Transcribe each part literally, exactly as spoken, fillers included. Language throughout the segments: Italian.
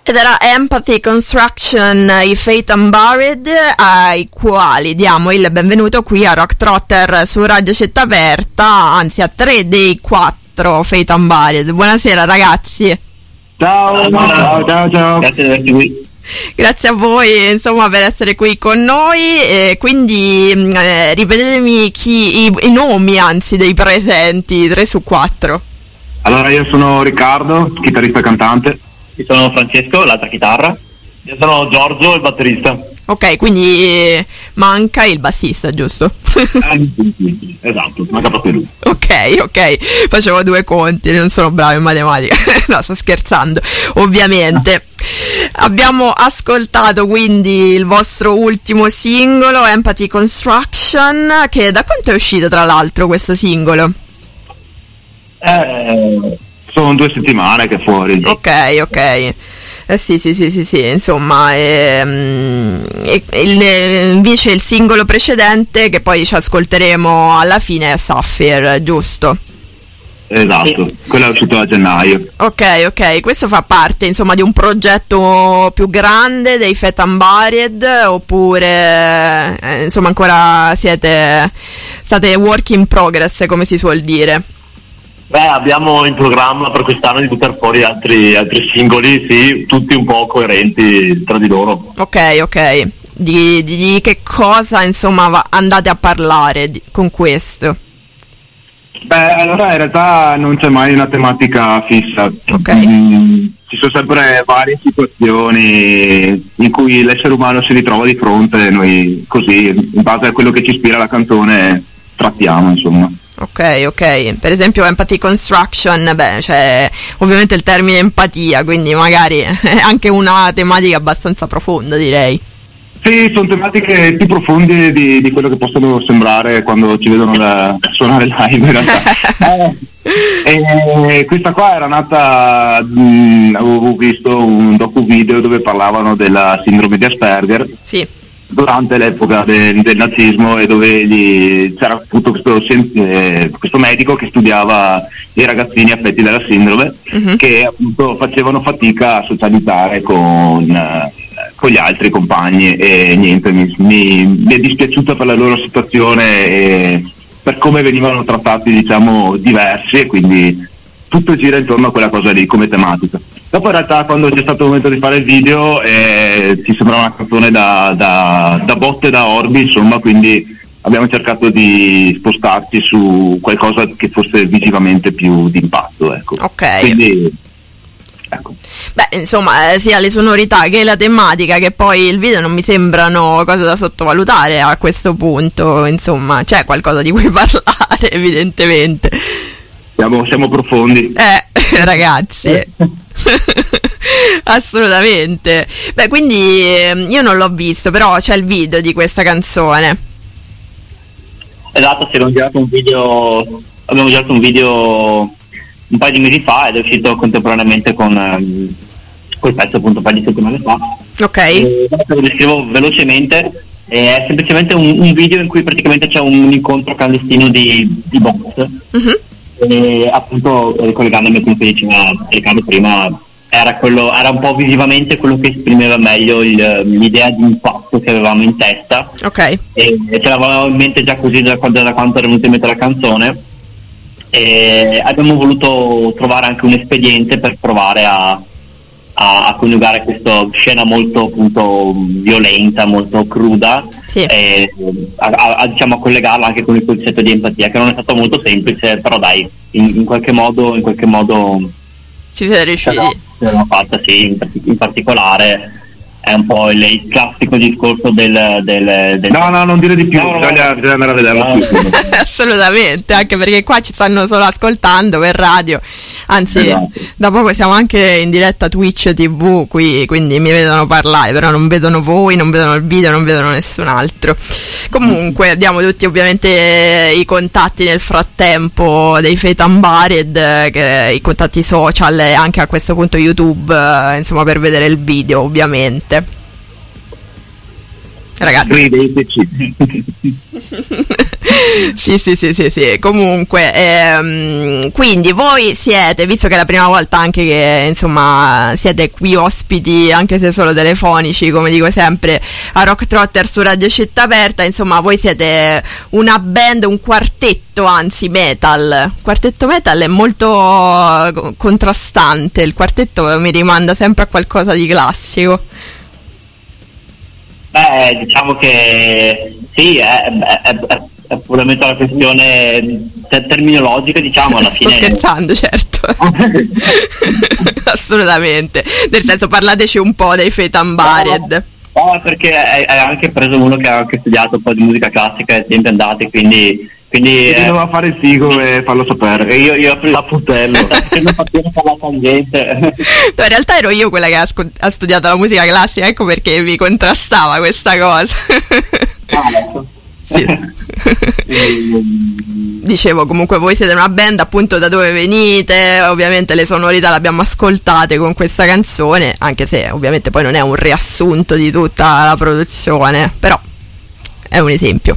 Ed era Empathy Construction, i Fate Unburied, ai quali diamo il benvenuto qui a Rock Trotter su Radio Città Aperta, anzi a tre dei quattro Fate Unburied. Buonasera ragazzi. Ciao, ciao, ciao, ciao. Grazie di essere qui. Grazie a voi, insomma, per essere qui con noi. E quindi eh, ripetetemi chi, i, i nomi, anzi, dei presenti, tre su quattro. Allora, io sono Riccardo, chitarrista e cantante. Io sono Francesco, l'altra chitarra. Io sono Giorgio, il batterista. Ok, quindi eh, manca il bassista, giusto? Esatto, manca proprio lui. Ok, ok, facevo due conti, non sono bravo in matematica. No, sto scherzando, ovviamente. Abbiamo ascoltato quindi il vostro ultimo singolo, Empathy Construction, che da quanto è uscito tra l'altro questo singolo? Eh, sono due settimane che è fuori. Ok, ok. Eh sì, sì, sì, sì, sì, insomma, ehm, e, il, invece il singolo precedente che poi ci ascolteremo alla fine è Sapphire, giusto? Esatto, quello è uscito a gennaio. Ok, ok, questo fa parte insomma di un progetto più grande dei Fate Unburied, oppure eh, insomma ancora siete state work in progress, come si suol dire? Beh, abbiamo in programma per quest'anno di buttare fuori altri, altri singoli, sì, tutti un po' coerenti tra di loro. Ok, ok, di, di, di che cosa insomma va, andate a parlare di, con questo? Beh, allora in realtà non c'è mai una tematica fissa. Ok. Mm, ci sono sempre varie situazioni in cui l'essere umano si ritrova di fronte e noi così, in base a quello che ci ispira la canzone, trattiamo, insomma. Ok, ok, per esempio Empathy Construction, beh, c'è ovviamente il termine empatia, quindi magari è anche una tematica abbastanza profonda, direi. Sì, sono tematiche più profonde di, di quello che possono sembrare quando ci vedono da suonare live in realtà. eh, e questa qua era nata, mh, avevo visto un docu video dove parlavano della sindrome di Asperger. Sì. Durante l'epoca de, del nazismo, e dove gli, c'era appunto questo, eh, questo medico che studiava i ragazzini affetti dalla sindrome, uh-huh. che appunto facevano fatica a socializzare con, eh, con gli altri compagni, e niente, mi, mi, mi è dispiaciuto per la loro situazione e per come venivano trattati, diciamo, diversi, e quindi tutto gira intorno a quella cosa lì come tematica. Dopo in realtà quando c'è stato il momento di fare il video eh, ci sembrava una canzone da, da, da botte da orbi, insomma, quindi abbiamo cercato di spostarci su qualcosa che fosse visivamente più d'impatto, ecco. Ok. Quindi, ecco. Beh, insomma, sia le sonorità che la tematica che poi il video non mi sembrano cose da sottovalutare a questo punto, insomma, c'è qualcosa di cui parlare, evidentemente. Siamo, siamo profondi. Eh, ragazzi. Assolutamente. Beh, quindi io non l'ho visto, però c'è il video di questa canzone. Esatto, si abbiamo girato un video, abbiamo girato un video un paio di mesi fa ed è uscito contemporaneamente con um, quel pezzo appunto un paio di settimane fa. Ok. E, lo descrivo velocemente, è semplicemente un, un video in cui praticamente c'è un incontro clandestino di, di box. Uh-huh. E appunto, ricollegandomi a quello che diceva Riccardo prima, era quello, era un po' visivamente quello che esprimeva meglio il, l'idea di impatto che avevamo in testa. Ok. E, e ce l'avevamo in mente già così da, da quanto era venuta in mente la canzone, e abbiamo voluto trovare anche un espediente per provare a, a, a coniugare questa scena molto appunto violenta, molto cruda, sì. e a, a, a, diciamo, a collegarla anche con il concetto di empatia, che non è stato molto semplice, però dai, in, in qualche modo in qualche modo ci siete riusciti. L'abbiamo fatta, sì, in, in particolare è un po' il, il classico discorso del, del, del... No, no, non dire di più, no, bisogna, no, bisogna andare a vederlo. no. Assolutamente, anche perché qua ci stanno solo ascoltando per radio, anzi esatto. Da poco siamo anche in diretta Twitch tivù qui, quindi mi vedono parlare, però non vedono voi, non vedono il video, non vedono nessun altro. Comunque diamo tutti ovviamente i contatti nel frattempo dei Fate Unburied, che, i contatti social e anche a questo punto YouTube, insomma, per vedere il video ovviamente. ragazzi. Rideteci. sì, sì, sì, sì, sì. Comunque, ehm, quindi voi siete, visto che è la prima volta anche che insomma siete qui ospiti, anche se solo telefonici, come dico sempre, a Rock Trotter su Radio Città Aperta, insomma, voi siete una band, un quartetto, anzi metal. Il quartetto metal è molto contrastante, il quartetto mi rimanda sempre a qualcosa di classico. Beh, diciamo che sì, è, è, è, è puramente una questione terminologica, diciamo, alla fine. Sto scherzando, certo. Assolutamente. Nel senso, parlateci un po' dei Fate Unburied. No, no, perché hai anche preso uno che ha anche studiato un po' di musica classica e siete andati, quindi... Quindi eh, doveva fare il figo e farlo sapere. E io, io apro la putello. Non facevo per la tangente. No, in realtà ero io quella che ha, scu- ha studiato la musica classica, ecco perché mi contrastava questa cosa. Ah, sì. Dicevo, comunque voi siete una band, appunto, da dove venite, ovviamente le sonorità le abbiamo ascoltate con questa canzone, anche se ovviamente poi non è un riassunto di tutta la produzione, però è un esempio.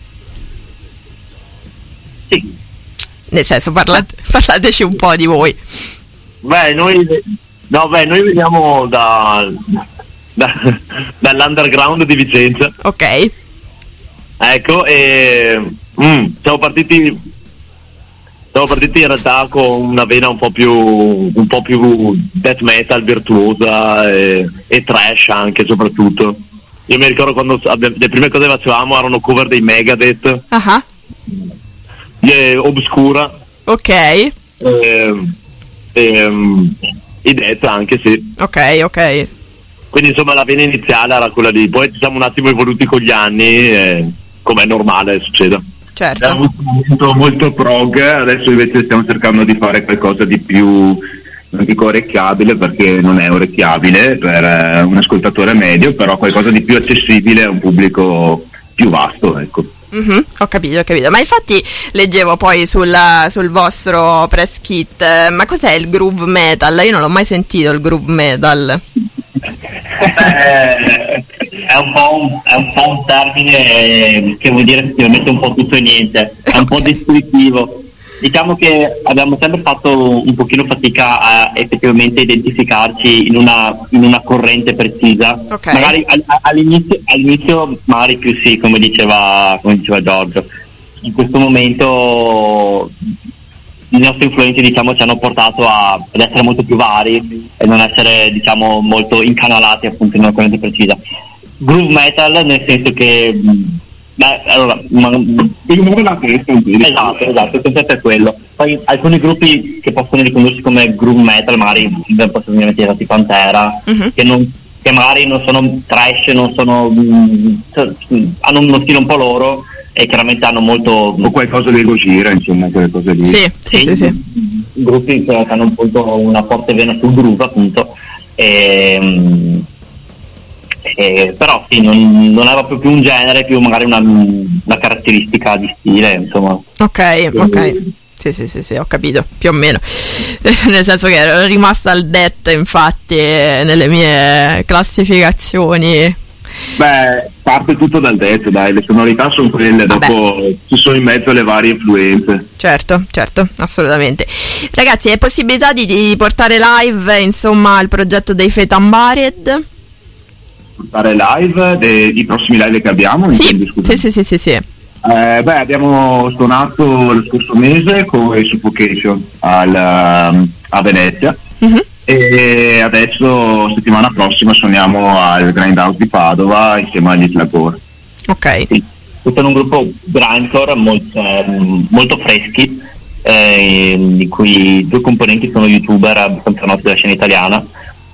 Sì. Nel senso, parlate, parlateci un po' di voi. Beh, noi, no, beh, noi veniamo da, da, dall'underground di Vicenza. Ok. Ecco, e mm, siamo partiti siamo partiti in realtà con una vena un po' più un po' più death metal virtuosa e, e trash anche, soprattutto. Io mi ricordo quando abbiamo, le prime cose che facevamo erano cover dei Megadeth. Uh-huh. E Obscura, ok, e, e, i Death anche, sì. Ok, ok. Quindi insomma la vena iniziale era quella di, poi ci siamo un attimo evoluti con gli anni, eh, come è normale succeda. Certo. Abbiamo avuto un momento molto prog, adesso invece stiamo cercando di fare qualcosa di più, non dico orecchiabile perché non è orecchiabile per eh, un ascoltatore medio, però qualcosa di più accessibile a un pubblico più vasto, ecco. Mm-hmm, ho capito, ho capito. Ma infatti leggevo poi sul, sul vostro press kit, eh, ma cos'è il groove metal? Io non l'ho mai sentito il groove metal. Eh, è, un po' un, è un po' un termine che vuol dire effettivamente un po' tutto e niente, è un po' descrittivo. Diciamo che abbiamo sempre fatto un pochino fatica a effettivamente identificarci in una, in una corrente precisa. Okay. Magari all, all'inizio, all'inizio magari più sì, come diceva, come diceva Giorgio. In questo momento i nostri influenze, diciamo, ci hanno portato a, ad essere molto più vari e non essere, diciamo, molto incanalati appunto in una corrente precisa. Groove metal nel senso che beh, allora, ma, esatto, esatto, il concetto è quello. Poi alcuni gruppi che possono riconoscersi come groove metal, magari possono diventare tipo Pantera, uh-huh. che, non, che magari non sono trash, non sono mh, hanno uno stile un po' loro e chiaramente hanno molto o qualcosa di Gojira, insomma, quelle cose lì. Sì, sì, sì, sì. Gruppi che hanno appunto una forte vena sul groove, appunto. E, Eh, però sì, non, non era proprio un genere, più magari una, una caratteristica di stile, insomma. Ok, ok. Sì, sì, sì, sì, ho capito, più o meno. Nel senso che ero rimasta al death, infatti, nelle mie classificazioni. Beh, parte tutto dal death, dai, le sonorità sono quelle, Vabbè. Dopo ci sono in mezzo le varie influenze. Certo, certo, assolutamente. Ragazzi, è possibilità di, di portare live, insomma, il progetto dei Fate Unburied? Fare live dei, i prossimi live che abbiamo? Sì, sì, sì, sì, sì, sì. Eh, beh, abbiamo suonato lo scorso mese con i Suffocation al, a Venezia, uh-huh. e adesso settimana prossima suoniamo al Grindhouse di Padova insieme agli Slagore. Ok. Sì, tutto in un gruppo grindcore molto, eh, molto freschi, eh, di cui due componenti sono youtuber abbastanza noti della scena italiana.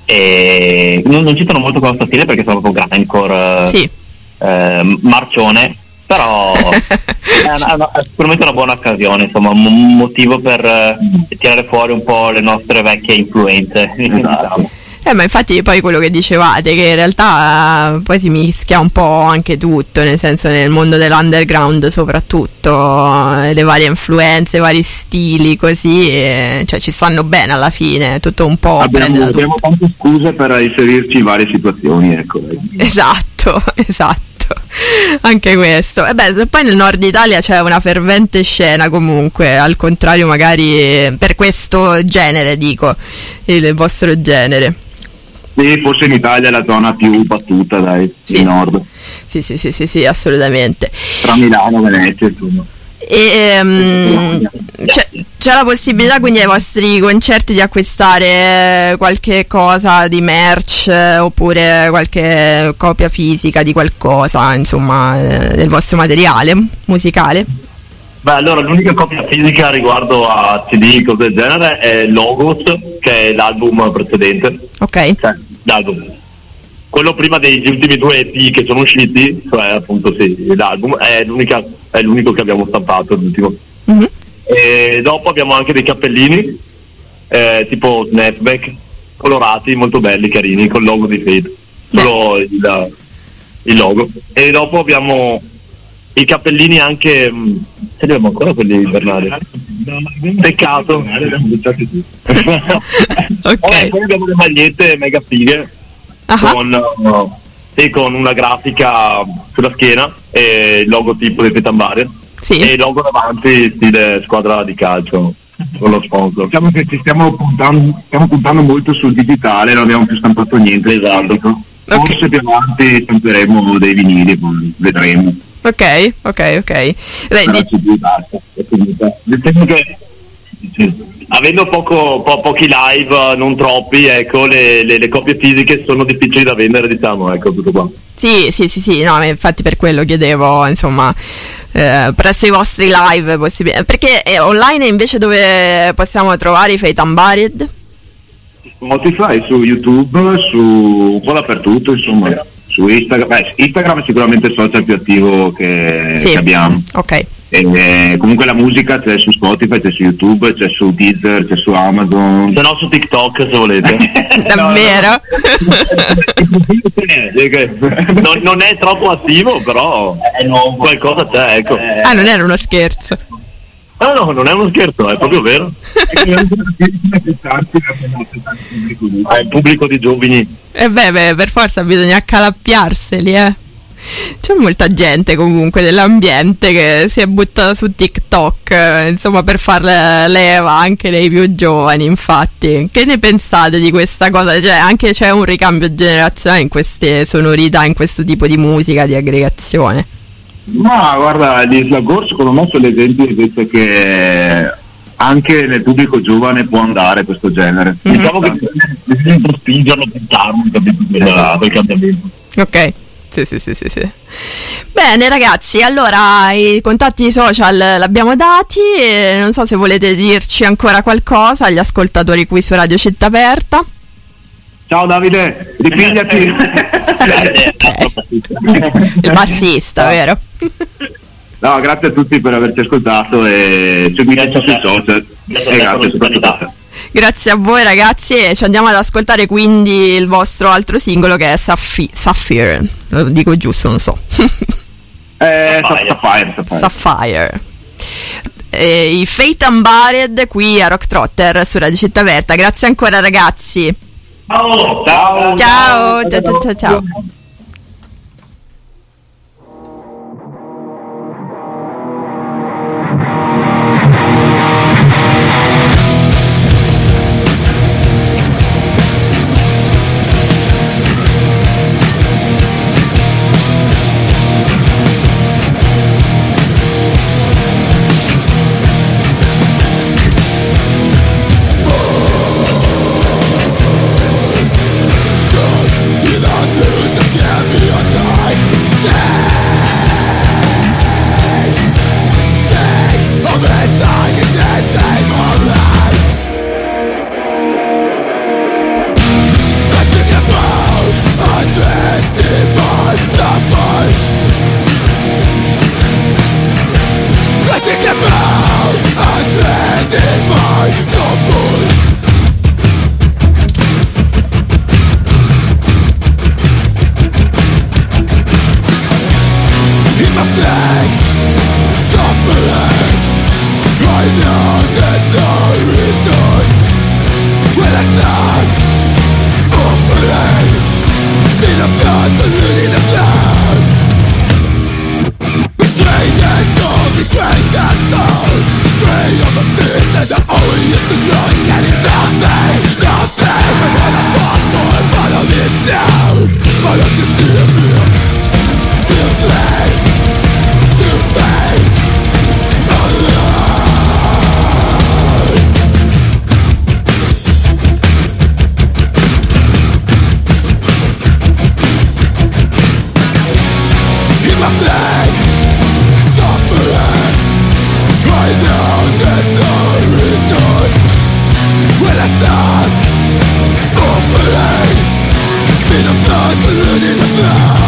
E non, non citano molto questo stile perché sono proprio grindcore, sì. eh, marcione, però è, una, una, è sicuramente una buona occasione, insomma, un motivo per eh, tirare fuori un po' le nostre vecchie influenze. Diciamo. Eh, ma infatti poi quello che dicevate, che in realtà uh, poi si mischia un po' anche tutto, nel senso nel mondo dell'underground soprattutto, uh, le varie influenze, i vari stili così, e, cioè ci stanno bene alla fine, tutto un po' abbiamo, prende da tutto. Abbiamo tante scuse per inserirci in varie situazioni, ecco. Esatto, esatto. Anche questo. E beh, poi nel nord Italia c'è una fervente scena comunque, al contrario magari per questo genere, dico, il vostro genere. Sì, forse in Italia è la zona più battuta, dai, sì, il nord. Sì, sì, sì, sì, sì, assolutamente. Tra Milano e Venezia, insomma. E, um, c'è, c'è la possibilità quindi ai vostri concerti di acquistare qualche cosa di merch eh, oppure qualche copia fisica di qualcosa, insomma, eh, del vostro materiale musicale? Beh, allora l'unica copia fisica riguardo a C D, cose del genere, è Logos, che è l'album precedente. Ok. Cioè, l'album. Quello prima degli ultimi due E P che sono usciti, cioè appunto sì, l'album, è, l'unica, è l'unico che abbiamo stampato, l'ultimo. Mm-hmm. E dopo abbiamo anche dei cappellini, eh, tipo snapback, colorati, molto belli, carini, con il logo di Fate. Solo il, il logo. E dopo abbiamo i cappellini anche, ce li abbiamo ancora quelli invernali? Peccato. Ok. Poi abbiamo le magliette mega fighe. Uh-huh. Con, uh, sì, con una grafica sulla schiena e il logotipo del Petambare, sì, e il logo davanti stile squadra di calcio con lo sponsor. Diciamo che ci stiamo puntando, stiamo puntando molto sul digitale, non abbiamo più stampato niente. Esatto. Forse okay. Più avanti stamperemo dei vinili, vedremo. Ok, ok, ok. Beh, di... basta, è finita. Diciamo che avendo poco, po- pochi live, non troppi, ecco, le, le, le copie fisiche sono difficili da vendere, diciamo, ecco, tutto qua. Sì, sì, sì, sì, no, infatti per quello chiedevo, insomma, eh, presso i vostri live possibili. Perché eh, online invece dove possiamo trovare i Fate Unburied? Spotify, su YouTube, su un po' dappertutto, insomma, su Instagram. Beh, Instagram è sicuramente il social più attivo che, sì. che abbiamo. Ok. E, eh, comunque la musica c'è su Spotify, c'è su YouTube, c'è su Deezer, c'è su Amazon, se no su TikTok se volete. Davvero? non, non è troppo attivo, però eh, no, qualcosa c'è, ecco. Ah, non era uno scherzo. No, no, non è uno scherzo, è proprio vero. È un pubblico di giovani. E eh beh, beh, per forza bisogna accalappiarseli, eh. C'è molta gente comunque dell'ambiente che si è buttata su TikTok, eh, insomma, per far leva anche nei più giovani, infatti. Che ne pensate di questa cosa? Cioè, anche c'è un ricambio generazionale in queste sonorità, in questo tipo di musica, di aggregazione? Ma guarda, gli Slagor secondo me sono l'esempio invece che anche nel pubblico giovane può andare questo genere. Mm-hmm. Diciamo che bisogna spingerlo più tardi, capito, quel cambiamento. Ok. Sì, sì, sì, sì, sì. Bene ragazzi, allora i contatti social l'abbiamo dati, e non so se volete dirci ancora qualcosa agli ascoltatori qui su Radio Città Aperta. Ciao Davide, ripigliati. Il bassista, vero? No, grazie a tutti per averci ascoltato e seguiteci sui social. E grazie soprattutto. Grazie a voi ragazzi, e ci andiamo ad ascoltare quindi il vostro altro singolo che è Sapphire, Sapphire. Lo dico giusto, non so. eh, Sapphire, Sapphire. Sapphire. E i Fate Unburied qui a Rock Trotter su Radio Città Aperta. Grazie ancora ragazzi. Ciao, ciao, ciao, ciao, ciao, ciao, ciao. Without lose the game. now.